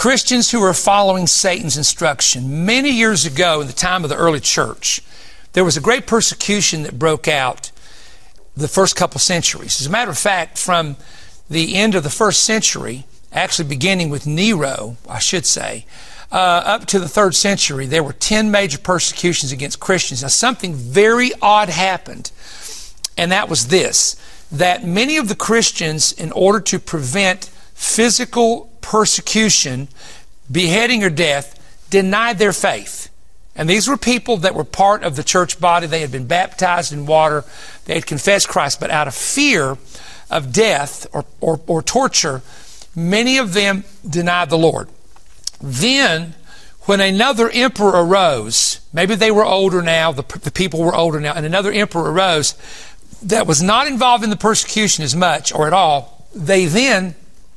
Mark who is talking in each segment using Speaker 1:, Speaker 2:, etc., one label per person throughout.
Speaker 1: Christians who are following Satan's instruction. Many years ago, in the time of the early church, there was a great persecution that broke out the first couple centuries. As a matter of fact, from the end of the first century, actually beginning with Nero, I should say, up to the 3rd century, there were 10 major persecutions against Christians. Now, something very odd happened, and that was this, that many of the Christians, in order to prevent physical persecution, beheading or death, denied their faith. And these were people that were part of the church body. They had been baptized in water. They had confessed Christ. But out of fear of death or torture, many of them denied the Lord. Then, when another emperor arose, maybe they were older now, the people were older now, and another emperor arose that was not involved in the persecution as much or at all, they then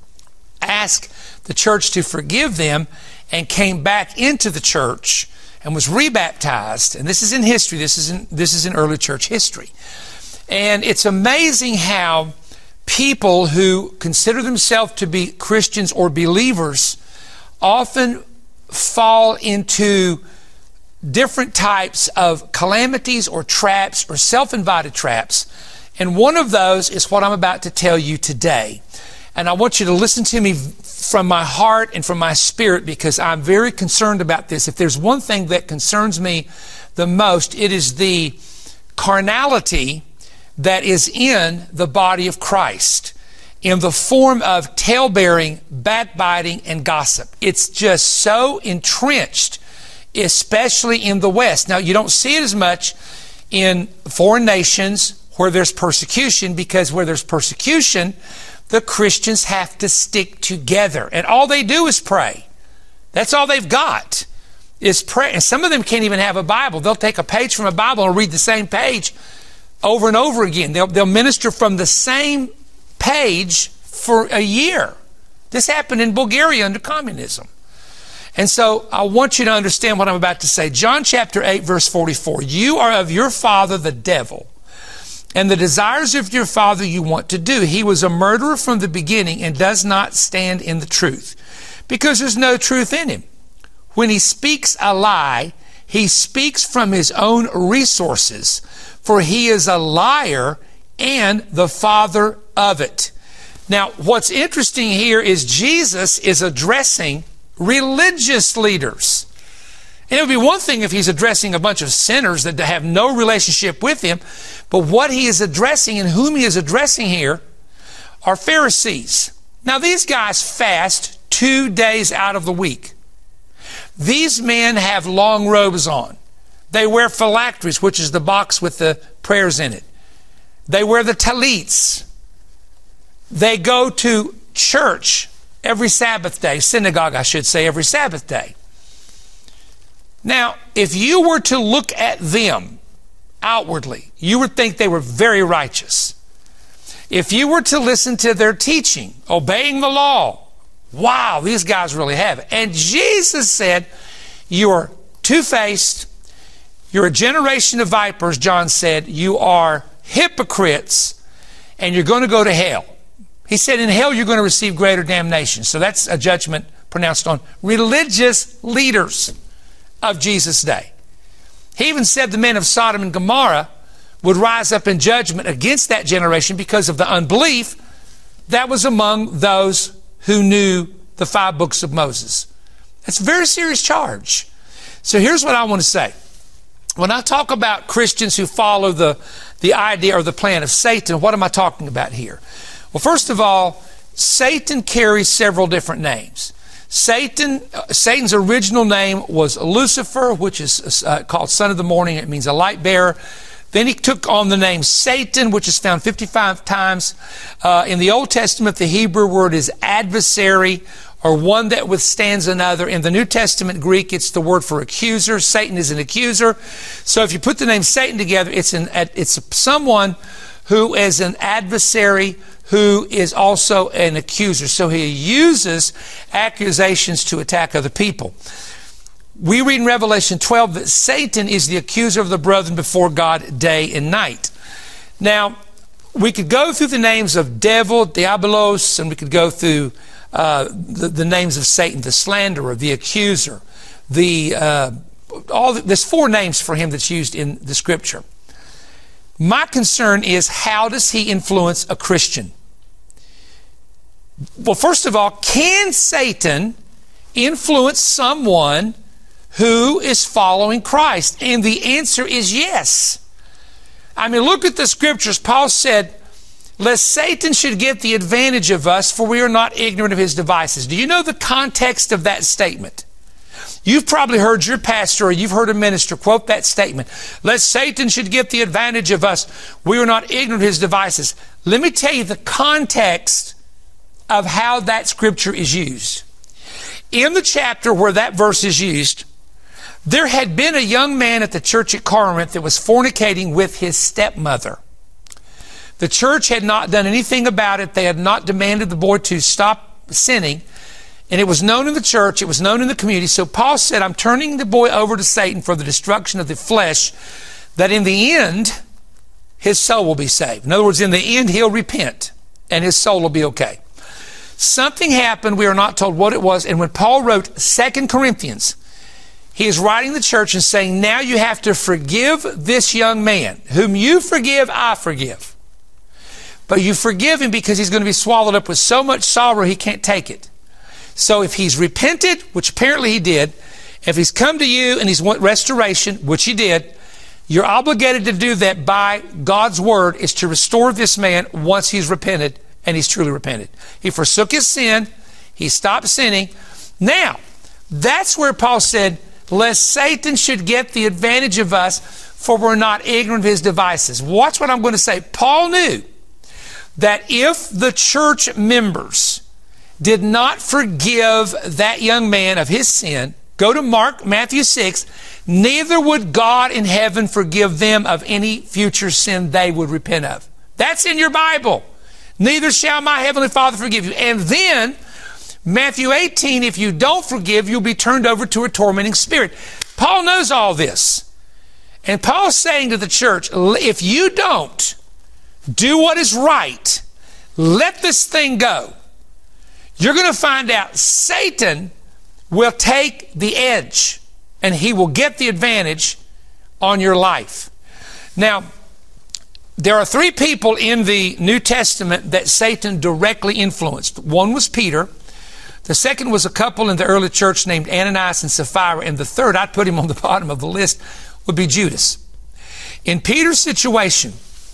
Speaker 1: asked the church to forgive them and came back into the church and was rebaptized. And this is in history. This is in early church history. And it's amazing how people who consider themselves to be Christians or believers often fall into different types of calamities or traps or self-invited traps. And one of those is what I'm about to tell you today. And I want you to listen to me from my heart and from my spirit, because I'm very concerned about this. If there's one thing that concerns me the most, it is the carnality that is in the body of Christ in the form of tale-bearing, backbiting, and gossip. It's just so entrenched, especially in the West. Now, you don't see it as much in foreign nations where there's persecution, because where there's persecution, the Christians have to stick together. And all they do is pray. That's all they've got, is pray. And some of them can't even have a Bible. They'll take a page from a Bible and read the same page over and over again. They'll minister from the same page for a year. This happened in Bulgaria under communism. And so I want you to understand what I'm about to say. John chapter 8, verse 44. You are of your father, the devil, and the desires of your father you want to do. He was a murderer from the beginning and does not stand in the truth, because there's no truth in him. When he speaks a lie, he speaks from his own resources, for he is a liar and the father of it. Now, what's interesting here is Jesus is addressing religious leaders. And it would be one thing if he's addressing a bunch of sinners that have no relationship with him, but what he is addressing and whom he is addressing here are Pharisees. Now, these guys fast 2 days out of the week. These men have long robes on. They wear phylacteries, which is the box with the prayers in it. They wear the talits. They go to church every Sabbath day, synagogue, I should say, every Sabbath day. Now, if you were to look at them outwardly, you would think they were very righteous. If you were to listen to their teaching, obeying the law, wow, these guys really have it. And Jesus said, you're two-faced, you're a generation of vipers, John said, you are hypocrites, and you're going to go to hell. He said in hell you're going to receive greater damnation. So that's a judgment pronounced on religious leaders of Jesus' day. He even said the men of Sodom and Gomorrah would rise up in judgment against that generation because of the unbelief that was among those who knew the 5 books of Moses. That's a very serious charge. So here's what I want to say. When I talk about Christians who follow the idea or the plan of Satan, what am I talking about here? Well, first of all, Satan carries several different names. Satan's original name was Lucifer, which is called son of the morning. It means a light bearer. Then he took on the name Satan, which is found 55 times. In the Old Testament, the Hebrew word is adversary, or one that withstands another. In the New Testament Greek, it's the word for accuser. Satan is an accuser. So if you put the name Satan together, it's someone who is an adversary, who is also an accuser. So he uses accusations to attack other people. We read in Revelation 12 that Satan is the accuser of the brethren before God day and night. Now, we could go through the names of devil, diabolos, and we could go through the names of Satan, the slanderer, the accuser, there's 4 names for him that's used in the scripture. My concern is, how does he influence a Christian? Well, first of all, can Satan influence someone who is following Christ? And the answer is yes. I mean, look at the scriptures. Paul said, lest Satan should get the advantage of us, for we are not ignorant of his devices. Do you know the context of that statement? You've probably heard your pastor or you've heard a minister quote that statement. Lest Satan should get the advantage of us, we are not ignorant of his devices. Let me tell you the context of how that scripture is used. In the chapter where that verse is used, there had been a young man at the church at Corinth that was fornicating with his stepmother. The church had not done anything about it. They had not demanded the boy to stop sinning. And it was known in the church, it was known in the community. So Paul said, I'm turning the boy over to Satan for the destruction of the flesh, that in the end, his soul will be saved. In other words, in the end, he'll repent and his soul will be okay. Something happened, we are not told what it was. And when Paul wrote 2 Corinthians, he is writing the church and saying, now you have to forgive this young man. Whom you forgive, I forgive. But you forgive him because he's going to be swallowed up with so much sorrow he can't take it. So if he's repented, which apparently he did, if he's come to you and he's want restoration, which he did, you're obligated to do that by God's word, is to restore this man once he's repented and he's truly repented. He forsook his sin. He stopped sinning. Now, that's where Paul said, lest Satan should get the advantage of us, for we're not ignorant of his devices. Watch what I'm going to say. Paul knew that if the church members did not forgive that young man of his sin, go to Matthew 6, neither would God in heaven forgive them of any future sin they would repent of. That's in your Bible. Neither shall my heavenly Father forgive you. And then, Matthew 18, if you don't forgive, you'll be turned over to a tormenting spirit. Paul knows all this. And Paul's saying to the church, if you don't do what is right, let this thing go, you're going to find out Satan will take the edge and he will get the advantage on your life. Now, there are 3 people in the New Testament that Satan directly influenced. One was Peter. The second was a couple in the early church named Ananias and Sapphira. And the third, I'd put him on the bottom of the list, would be Judas. In Peter's situation,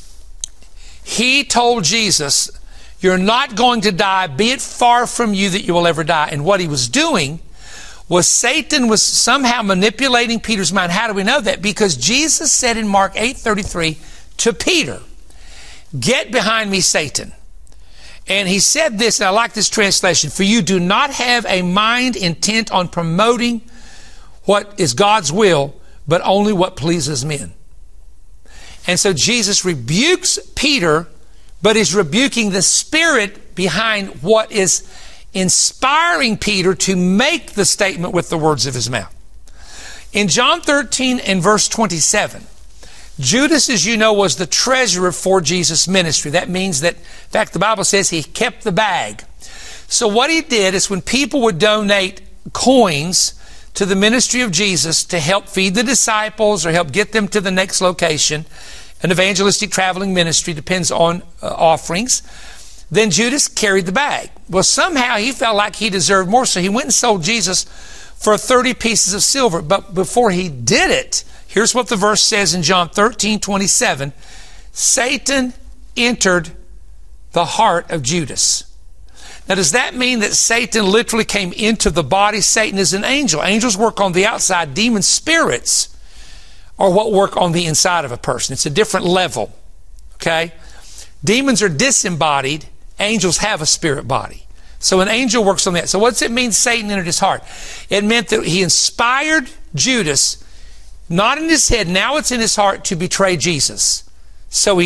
Speaker 1: he told Jesus, you're not going to die. Be it far from you that you will ever die. And what he was doing was Satan was somehow manipulating Peter's mind. How do we know that? Because Jesus said in Mark 8:33 to Peter, get behind me, Satan. And he said this, and I like this translation, for you do not have a mind intent on promoting what is God's will, but only what pleases men. And so Jesus rebukes Peter, but is rebuking the spirit behind what is inspiring Peter to make the statement with the words of his mouth. In John 13 and verse 27, Judas, as you know, was the treasurer for Jesus' ministry. That means that, in fact, the Bible says he kept the bag. So what he did is when people would donate coins to the ministry of Jesus to help feed the disciples or help get them to the next location, an evangelistic traveling ministry depends on offerings, then Judas carried the bag. Well, somehow he felt like he deserved more, so he went and sold Jesus for 30 pieces of silver. But before he did it, here's what the verse says in John 13:27. Satan entered the heart of Judas. Now, does that mean that Satan literally came into the body? Satan is an angel. Angels work on the outside. Demon spirits are what work on the inside of a person. It's a different level. Okay? Demons are disembodied. Angels have a spirit body. So an angel works on that. So what's it mean Satan entered his heart? It meant that he inspired Judas, not in his head, now it's in his heart, to betray Jesus. So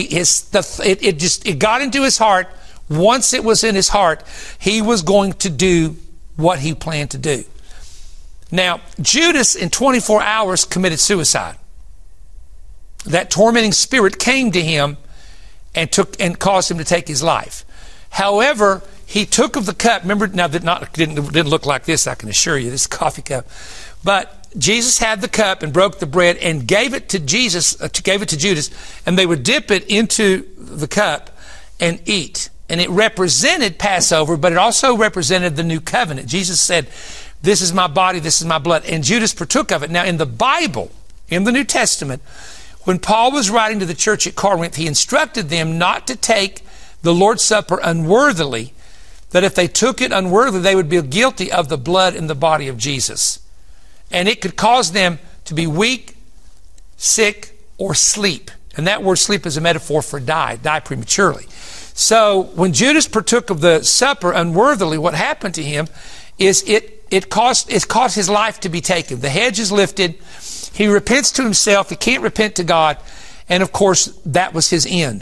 Speaker 1: it got into his heart. Once it was in his heart, he was going to do what he planned to do. Now, Judas in 24 hours committed suicide. That tormenting spirit came to him and caused him to take his life. However, he took of the cup. Remember, now that didn't look like this, I can assure you, this coffee cup. But Jesus had the cup and broke the bread and gave it to Judas, and they would dip it into the cup and eat. And it represented Passover, but it also represented the new covenant. Jesus said, "This is my body, this is my blood." And Judas partook of it. Now, in the Bible, in the New Testament, when Paul was writing to the church at Corinth, he instructed them not to take the Lord's Supper unworthily, that if they took it unworthily, they would be guilty of the blood and the body of Jesus. And it could cause them to be weak, sick, or sleep. And that word sleep is a metaphor for die prematurely. So when Judas partook of the supper unworthily, what happened to him is it caused his life to be taken. The hedge is lifted. He repents to himself. He can't repent to God. And of course, that was his end.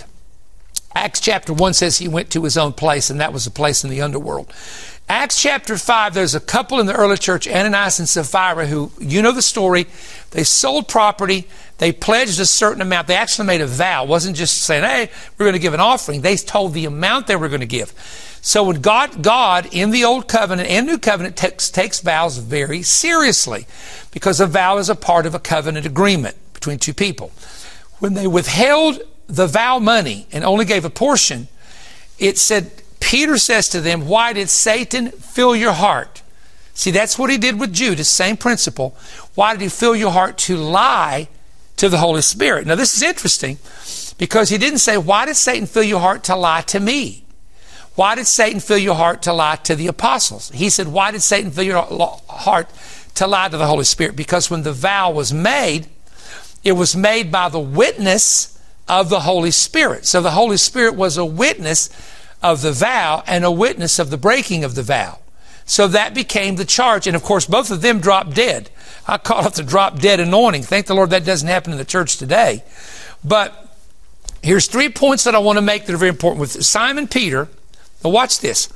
Speaker 1: Acts chapter 1 says he went to his own place, and that was a place in the underworld. Acts chapter 5, there's a couple in the early church, Ananias and Sapphira, who, you know the story. They sold property. They pledged a certain amount. They actually made a vow. It wasn't just saying, "Hey, we're going to give an offering." They told the amount they were going to give. So when God in the Old Covenant and New Covenant takes vows very seriously, because a vow is a part of a covenant agreement between two people. When they withheld the vow money and only gave a portion, it said, Peter says to them, "Why did Satan fill your heart?" See, that's what he did with Judas, same principle. Why did he fill your heart to lie to the Holy Spirit? Now, this is interesting because he didn't say, "Why did Satan fill your heart to lie to me?" Why did Satan fill your heart to lie to the apostles? He said, "Why did Satan fill your heart to lie to the Holy Spirit?" Because when the vow was made, it was made by the witness of the Holy Spirit. So the Holy Spirit was a witness of the vow and a witness of the breaking of the vow. So that became the charge. And of course, both of them dropped dead. I call it the drop dead anointing. Thank the Lord that doesn't happen in the church today. But here's 3 points that I want to make that are very important. With Simon Peter, now watch this.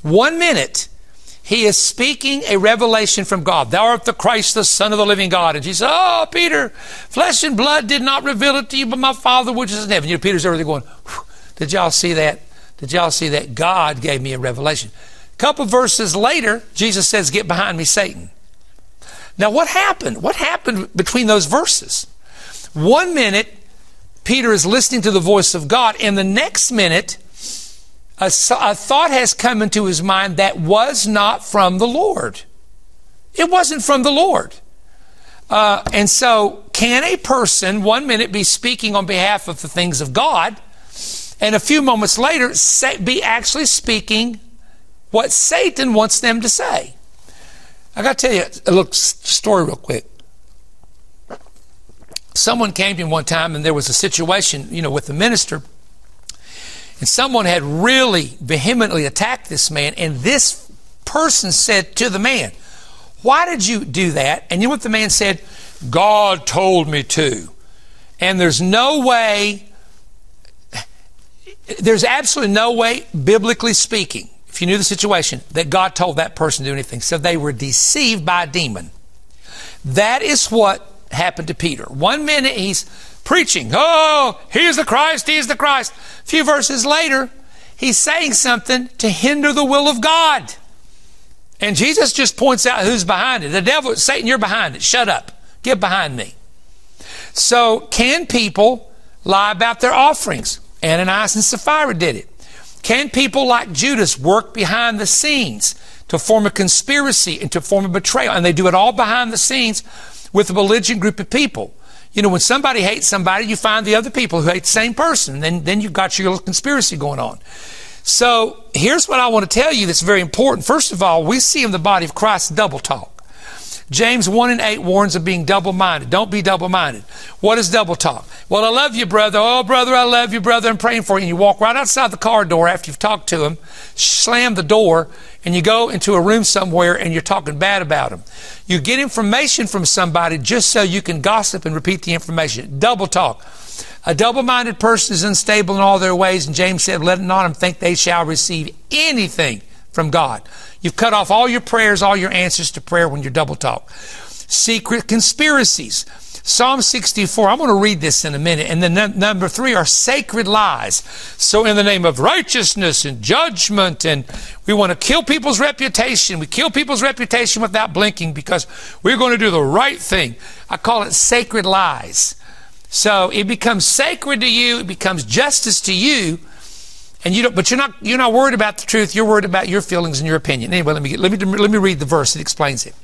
Speaker 1: 1 minute, he is speaking a revelation from God. "Thou art the Christ, the Son of the living God." And Jesus said, "Oh, Peter, flesh and blood did not reveal it to you, but my Father which is in heaven." You know, Peter's over there going, "Did y'all see that? Did y'all see that? God gave me a revelation." A couple verses later, Jesus says, "Get behind me, Satan." Now, what happened? What happened between those verses? 1 minute, Peter is listening to the voice of God, and the next minute, a thought has come into his mind that was not from the Lord. It wasn't from the Lord. And so, can a person 1 minute be speaking on behalf of the things of God, and a few moments later be actually speaking what Satan wants them to say? I got to tell you a little story real quick. Someone came to me one time, and there was a situation, with the minister, and someone had really vehemently attacked this man, and this person said to the man, "Why did you do that?" And you know what the man said? "God told me to." And there's absolutely no way, biblically speaking, if you knew the situation, that God told that person to do anything. So they were deceived by a demon. That is what happened to Peter. 1 minute he's preaching, "Oh, he is the Christ, he is the Christ." A few verses later, he's saying something to hinder the will of God. And Jesus just points out who's behind it. The devil, Satan, you're behind it. Shut up. Get behind me. So can people lie about their offerings? Ananias and Sapphira did it. Can people like Judas work behind the scenes to form a conspiracy and to form a betrayal? And they do it all behind the scenes with a belligerent group of people. When somebody hates somebody, you find the other people who hate the same person. Then you've got your little conspiracy going on. So here's what I want to tell you that's very important. First of all, we see in the body of Christ double talk. James 1:8 warns of being double-minded. Don't be double-minded. What is double talk? "Well, I love you, brother. Oh, brother, I love you, brother. I'm praying for you." And you walk right outside the car door after you've talked to him, slam the door, and you go into a room somewhere and you're talking bad about him. You get information from somebody just so you can gossip and repeat the information. Double talk. A double-minded person is unstable in all their ways, and James said, "Let not them think they shall receive anything from God." You've cut off all your prayers, all your answers to prayer when you're double talk. Secret conspiracies. Psalm 64, I'm going to read this in a minute. And then number 3 are sacred lies. So in the name of righteousness and judgment, and we want to kill people's reputation. We kill people's reputation without blinking because we're going to do the right thing. I call it sacred lies. So it becomes sacred to you. It becomes justice to you. And you don't, but you're not worried about the truth. You're worried about your feelings and your opinion. Anyway, let me read the verse that explains it.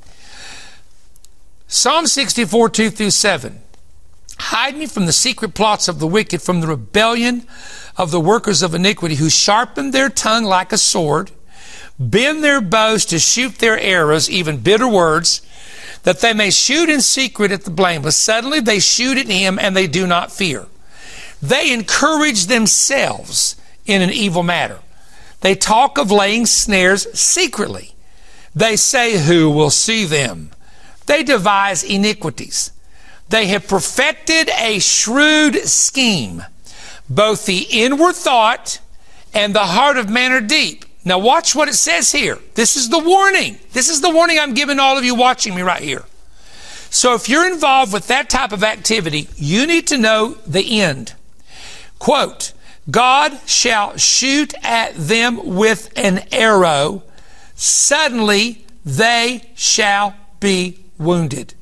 Speaker 1: Psalm 64, 2-7. Hide me from the secret plots of the wicked, from the rebellion of the workers of iniquity, who sharpen their tongue like a sword, bend their bows to shoot their arrows, even bitter words, that they may shoot in secret at the blameless. Suddenly they shoot at him, and they do not fear. They encourage themselves in an evil matter. They talk of laying snares secretly. They say, who will see them? They devise iniquities. They have perfected a shrewd scheme. Both the inward thought and the heart of man are deep. Now watch what it says here. This is the warning. This is the warning I'm giving all of you watching me right here. So if you're involved with that type of activity, you need to know the end. Quote, God shall shoot at them with an arrow. Suddenly they shall be wounded.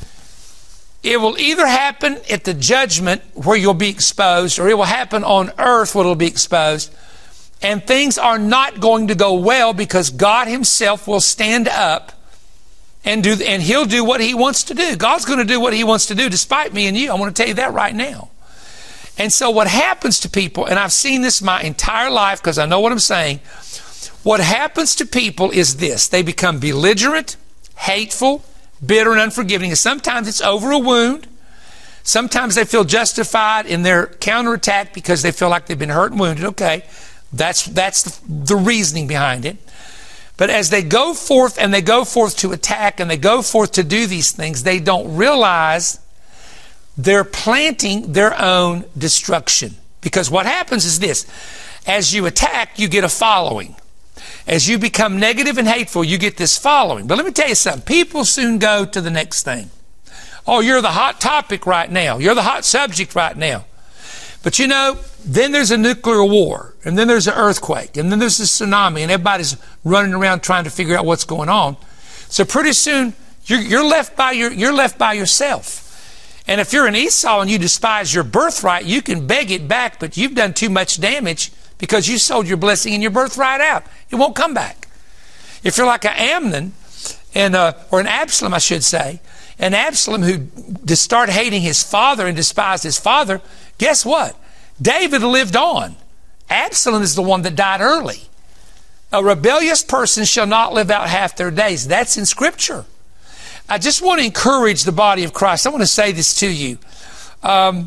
Speaker 1: It will either happen at the judgment where you'll be exposed, or it will happen on earth where it'll be exposed. And things are not going to go well because God himself will stand up and he'll do what he wants to do. God's going to do what he wants to do despite me and you. I want to tell you that right now. And so what happens to people, and I've seen this my entire life because I know what I'm saying, what happens to people is this. They become belligerent, hateful, bitter, and unforgiving. And sometimes it's over a wound. Sometimes they feel justified in their counterattack because they feel like they've been hurt and wounded. Okay, that's the reasoning behind it. But as they go forth to attack and they go forth to do these things, they don't realize they're planting their own destruction. Because what happens is this. As you attack, you get a following. As you become negative and hateful, you get this following. But let me tell you something. People soon go to the next thing. Oh, you're the hot topic right now. You're the hot subject right now. But you know, then there's a nuclear war, and then there's an earthquake, and then there's a tsunami, and everybody's running around trying to figure out what's going on. So pretty soon, you're left by yourself. And if you're an Esau and you despise your birthright, you can beg it back, but you've done too much damage because you sold your blessing and your birthright out. It won't come back. If you're like an Amnon, or an Absalom, I should say, an Absalom who started hating his father and despised his father, guess what? David lived on. Absalom is the one that died early. A rebellious person shall not live out half their days. That's in Scripture. I just want to encourage the body of Christ. I want to say this to you. I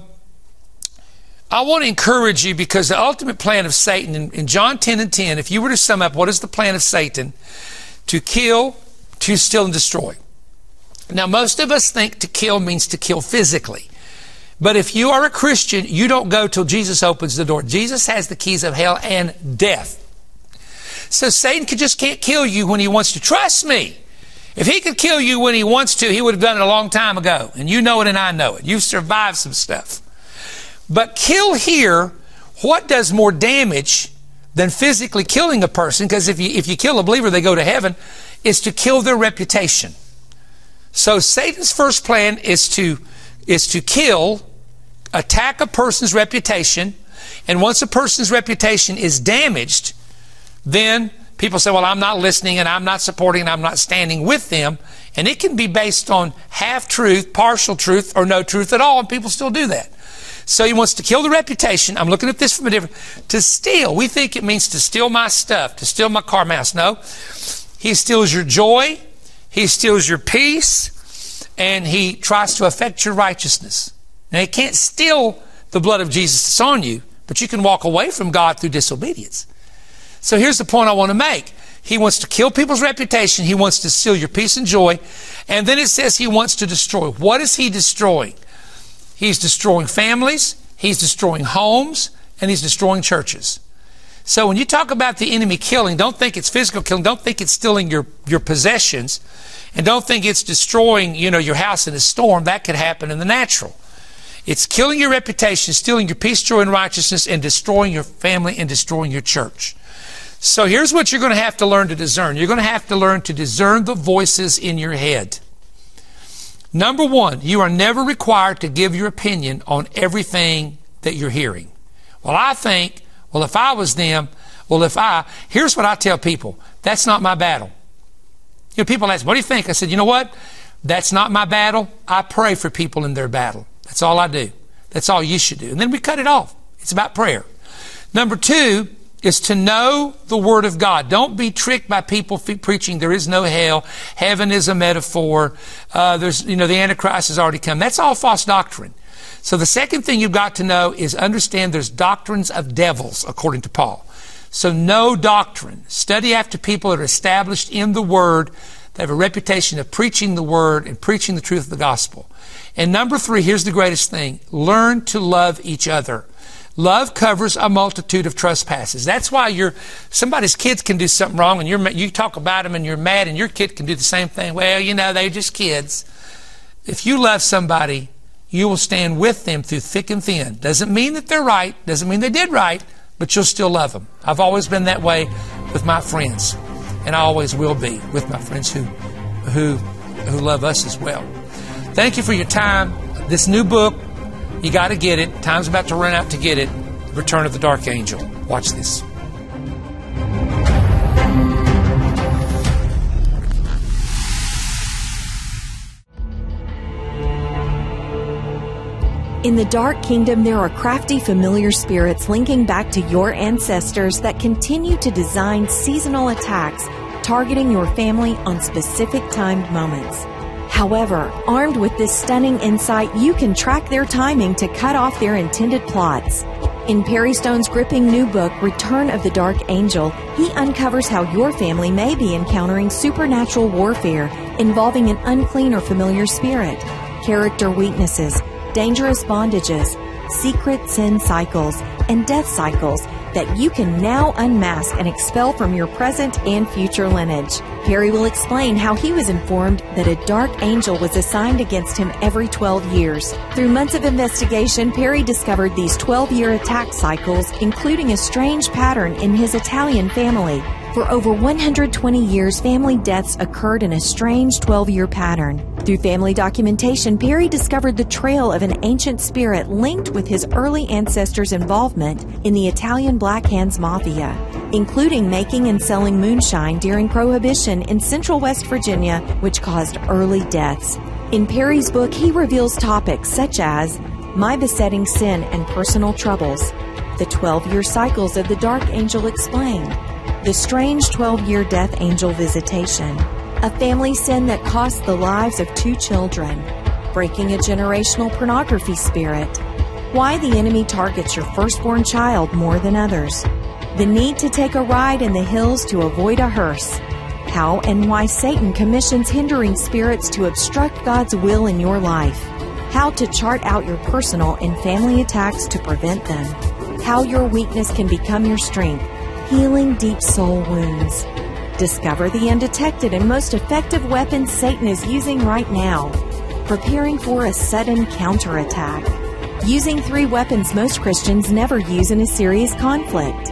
Speaker 1: want to encourage you because the ultimate plan of Satan, in John 10:10, if you were to sum up what is the plan of Satan, to kill, to steal, and destroy. Now, most of us think to kill means to kill physically. But if you are a Christian, you don't go till Jesus opens the door. Jesus has the keys of hell and death. So Satan just can't kill you when he wants to. Trust me. If he could kill you when he wants to, he would have done it a long time ago. And you know it and I know it. You've survived some stuff. But kill here, what does more damage than physically killing a person? Because if you kill a believer, they go to heaven, is to kill their reputation. So Satan's first plan is to kill, attack a person's reputation, and once a person's reputation is damaged, then people say, well, I'm not listening, and I'm not supporting, and I'm not standing with them. And it can be based on half-truth, partial truth, or no truth at all, and people still do that. So he wants to kill the reputation. I'm looking at this from a different... To steal, we think it means to steal my stuff, to steal my car, my house. No. He steals your joy, he steals your peace, and he tries to affect your righteousness. Now, he can't steal the blood of Jesus that's on you, but you can walk away from God through disobedience. So here's the point I want to make. He wants to kill people's reputation. He wants to steal your peace and joy. And then it says he wants to destroy. What is he destroying? He's destroying families. He's destroying homes. And he's destroying churches. So when you talk about the enemy killing, don't think it's physical killing. Don't think it's stealing your possessions. And don't think it's destroying, your house in a storm. That could happen in the natural. It's killing your reputation, stealing your peace, joy, and righteousness, and destroying your family and destroying your church. So here's what you're going to have to learn to discern. You're going to have to learn to discern the voices in your head. Number one, you are never required to give your opinion on everything that you're hearing. Well, I think, if I was them, here's what I tell people. That's not my battle. People ask, what do you think? I said, you know what? That's not my battle. I pray for people in their battle. That's all I do. That's all you should do. And then we cut it off. It's about prayer. Number two is to know the Word of God. Don't be tricked by people preaching there is no hell. Heaven is a metaphor. The Antichrist has already come. That's all false doctrine. So the second thing you've got to know is understand there's doctrines of devils, according to Paul. So know doctrine. Study after people that are established in the Word. They have a reputation of preaching the Word and preaching the truth of the gospel. And number three, here's the greatest thing. Learn to love each other. Love covers a multitude of trespasses. That's why somebody's kids can do something wrong and you talk about them and you're mad, and your kid can do the same thing. Well, they're just kids. If you love somebody, you will stand with them through thick and thin. Doesn't mean that they're right. Doesn't mean they did right, but you'll still love them. I've always been that way with my friends, and I always will be with my friends who love us as well. Thank you for your time. This new book, you got to get it. Time's about to run out to get it. Return of the Dark Angel. Watch this.
Speaker 2: In the Dark Kingdom, there are crafty, familiar spirits linking back to your ancestors that continue to design seasonal attacks, targeting your family on specific timed moments. However, armed with this stunning insight, you can track their timing to cut off their intended plots. In Perry Stone's gripping new book, Return of the Dark Angel, he uncovers how your family may be encountering supernatural warfare involving an unclean or familiar spirit, character weaknesses, dangerous bondages, secret sin cycles, and death cycles that you can now unmask and expel from your present and future lineage. Perry will explain how he was informed that a dark angel was assigned against him every 12 years. Through months of investigation, Perry discovered these 12-year attack cycles, including a strange pattern in his Italian family. For over 120 years, family deaths occurred in a strange 12-year pattern. Through family documentation, Perry discovered the trail of an ancient spirit linked with his early ancestors' involvement in the Italian Black Hands Mafia, including making and selling moonshine during Prohibition in Central West Virginia, which caused early deaths. In Perry's book, he reveals topics such as My Besetting Sin and Personal Troubles, the 12-year cycles of the Dark Angel explained, the strange 12-year death angel visitation, a family sin that cost the lives of 2 children, breaking a generational pornography spirit, why the enemy targets your firstborn child more than others, the need to take a ride in the hills to avoid a hearse, how and why Satan commissions hindering spirits to obstruct God's will in your life, how to chart out your personal and family attacks to prevent them, how your weakness can become your strength, healing deep soul wounds. Discover the undetected and most effective weapons Satan is using right now. Preparing for a sudden counterattack. Using 3 weapons most Christians never use in a serious conflict.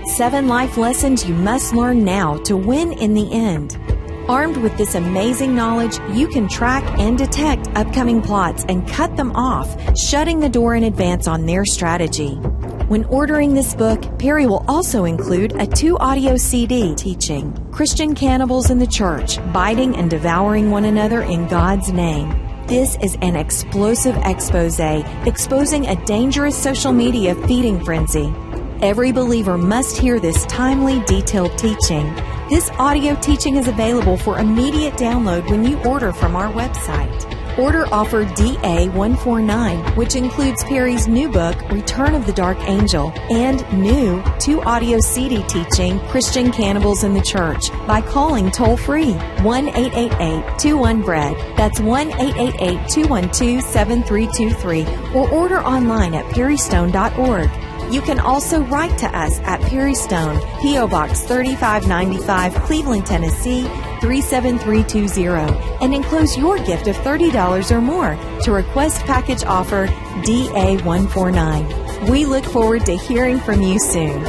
Speaker 2: 7 life lessons you must learn now to win in the end. Armed with this amazing knowledge, you can track and detect upcoming plots and cut them off, shutting the door in advance on their strategy. When ordering this book, Perry will also include a 2-audio CD teaching Christian Cannibals in the Church, Biting and Devouring One Another in God's Name. This is an explosive expose exposing a dangerous social media feeding frenzy. Every believer must hear this timely, detailed teaching. This audio teaching is available for immediate download when you order from our website. Order offer DA149, which includes Perry's new book, Return of the Dark Angel, and new 2-audio CD teaching, Christian Cannibals in the Church, by calling toll-free 1-888-21-BREAD. That's 1-888-212-7323, or order online at perrystone.org. You can also write to us at Perry Stone, P.O. Box 3595, Cleveland, Tennessee, 37320, and enclose your gift of $30 or more to Request Package Offer DA149. We look forward to hearing from you soon.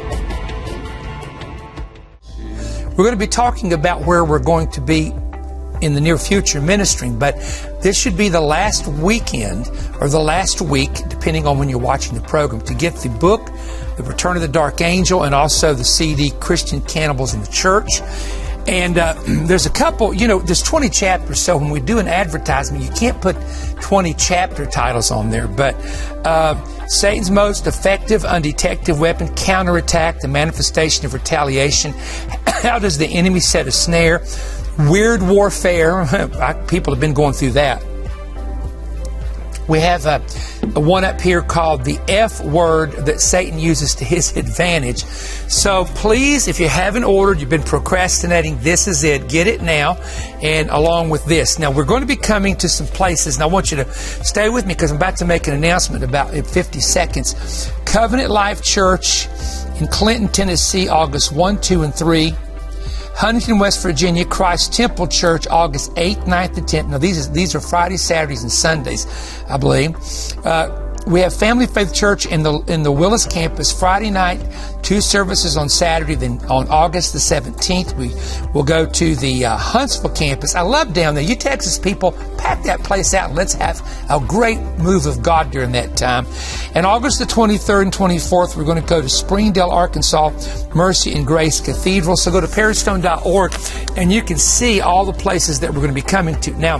Speaker 1: We're going to be talking about where we're going to be in the near future ministering, but this should be the last weekend or the last week, depending on when you're watching the program, to get the book, The Return of the Dark Angel, and also the CD, Christian Cannibals in the Church. And there's a couple, there's 20 chapters, so when we do an advertisement, you can't put 20 chapter titles on there, but Satan's most effective undetected weapon, counterattack, the manifestation of retaliation. How does the enemy set a snare? Weird warfare. People have been going through that. We have a one up here called the F word that Satan uses to his advantage. So please, if you haven't ordered, you've been procrastinating, this is it. Get it now, and along with this. Now, we're going to be coming to some places, and I want you to stay with me because I'm about to make an announcement about in 50 seconds. Covenant Life Church in Clinton, Tennessee, August 1, 2, and 3. Huntington, West Virginia, Christ Temple Church, August 8th, 9th, and 10th. Now, these are Fridays, Saturdays, and Sundays, I believe. We have Family Faith Church in the Willis campus, Friday night, 2 services on Saturday. Then on August the 17th, we will go to the Huntsville campus. I love down there. You Texas people, pack that place out and let's have a great move of God during that time. And August the 23rd and 24th, we're going to go to Springdale, Arkansas, Mercy and Grace Cathedral. So go to perrystone.org and you can see all the places that we're going to be coming to. Now,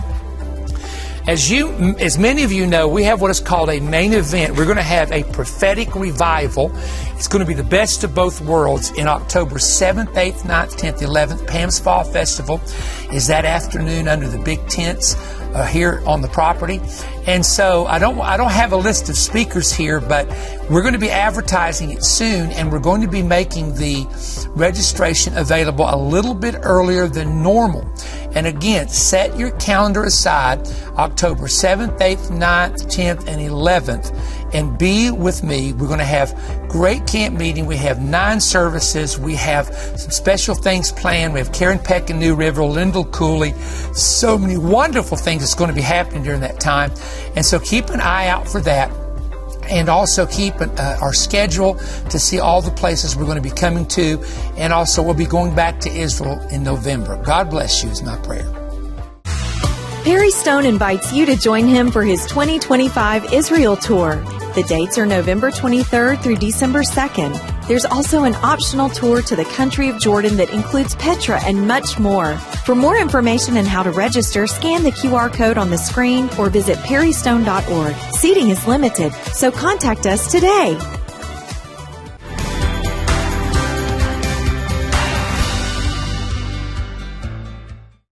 Speaker 1: as many of you know, we have what is called a main event. We're going to have a prophetic revival. It's going to be the best of both worlds in October 7th, 8th, 9th, 10th, 11th. Pam's Fall Festival is that afternoon under the big tents here on the property. And so I don't have a list of speakers here, but we're going to be advertising it soon, and we're going to be making the registration available a little bit earlier than normal. And again, set your calendar aside October 7th, 8th, 9th, 10th, and 11th, and be with me. We're going to have great camp meeting. We have 9 services. We have some special things planned. We have Karen Peck in New River, Lyndall Cooley, so many wonderful things that's going to be happening during that time. And so keep an eye out for that. And also keep our schedule to see all the places we're going to be coming to. And also we'll be going back to Israel in November. God bless you is my prayer.
Speaker 2: Perry Stone invites you to join him for his 2025 Israel Tour. The dates are November 23rd through December 2nd. There's also an optional tour to the country of Jordan that includes Petra and much more. For more information on how to register, scan the QR code on the screen or visit perrystone.org. Seating is limited, so contact us today.